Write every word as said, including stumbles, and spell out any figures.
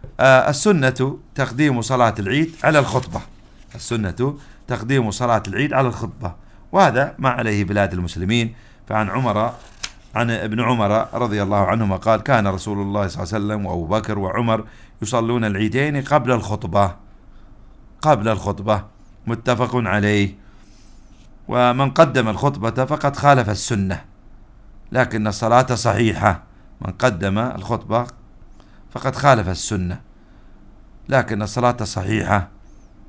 آه السنة تقديم صلاة العيد على الخطبة، السنة تقديم صلاة العيد على الخطبة، وهذا ما عليه بلاد المسلمين. فعن عمر عن ابن عمر رضي الله عنهما قال: كان رسول الله صلى الله عليه وسلم وأبو بكر وعمر يصلون العيدين قبل الخطبة، قبل الخطبة، متفق عليه. ومن قدم الخطبة فقد خالف السنة، لكن الصلاة صحيحة. من قدم الخطبة فقد خالف السنة، لكن الصلاة صحيحة.